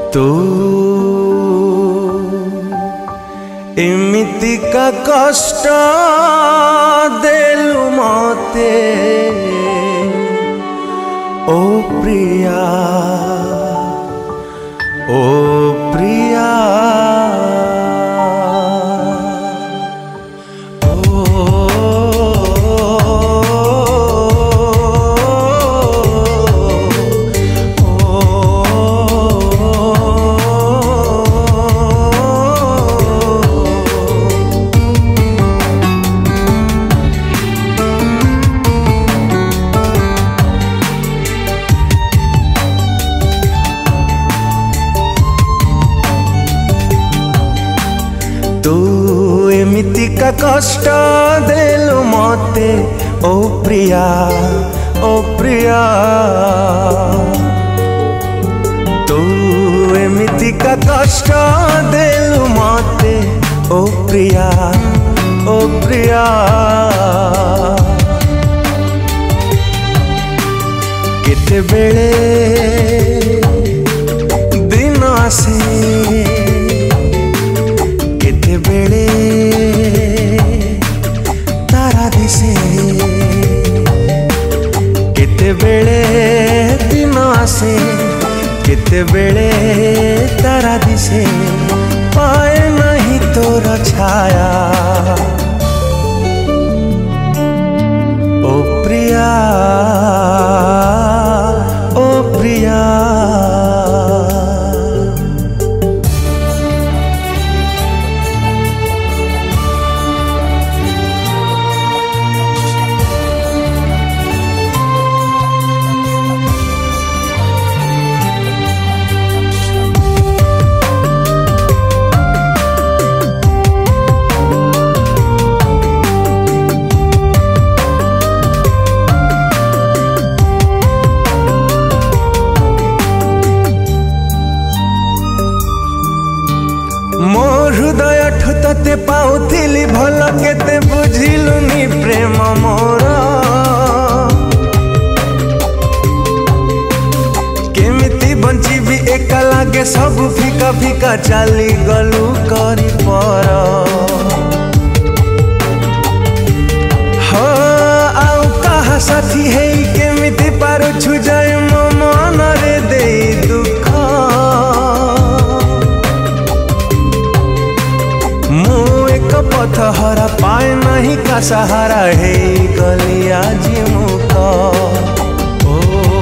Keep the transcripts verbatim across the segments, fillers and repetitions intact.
तू एमिति का कष्ट देलु मते ओ प्रिया ओ प्रिया तू एमिति का कष्ट देलु मते ओ प्रिया ओ प्रिया तू एमिति का कष्ट देलु मते ओ प्रिया ओ प्रिया केते बेले दिन आसे बेले तारा दिसे केते बेले दिन आसे केते बेले तारा दिसे पाए नहीं तोर छाया ओ प्रिया ओ प्रिया मोर हृदय ठुतते पाउथिली भल केते बुझिलुनी प्रेम मोर केमिति बंचिबी एका लागे सब फिका फिका चाली गलु करी पर हो आउ कहा साथी है केमिति पारुछु जाय मो मन रे दे दुख पथ हरा पाए नहीं का सहारा है गलिया जी मुख ओ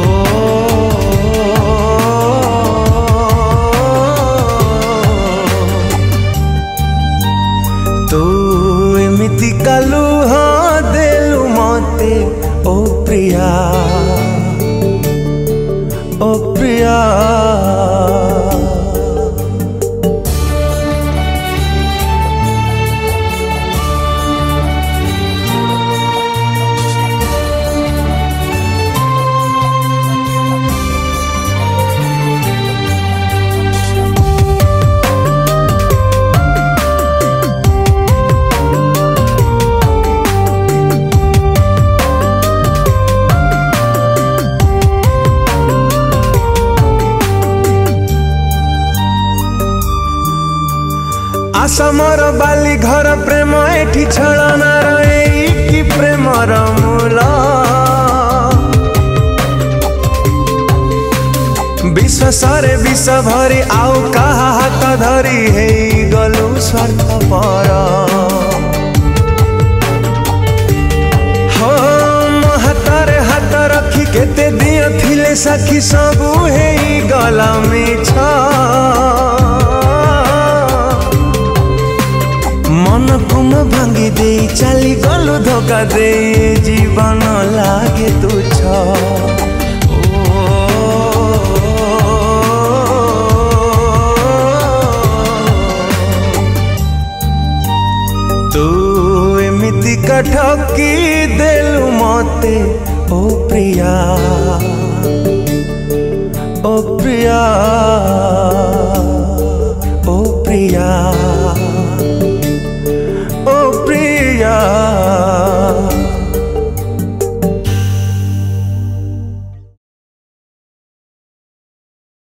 तू एमिति का लुह देलु मते ओ प्रिया ओ प्रिया आसमर बाली घर प्रेम एठी छलना रहे कि प्रेमर मूल विश्वासरे विष भरी आउ कहा हाथ धरी हे गलु स्वार्थ पर हो हाथरे हाथ रखी केते दियो थिले साखी सबु हे गला मिछ मन कुम भांगी दे चली गलु धोखा दे जीवन लागे तुच्छ तू एमिति का ठकी देलु मते ओ प्रिया ओ प्रिया।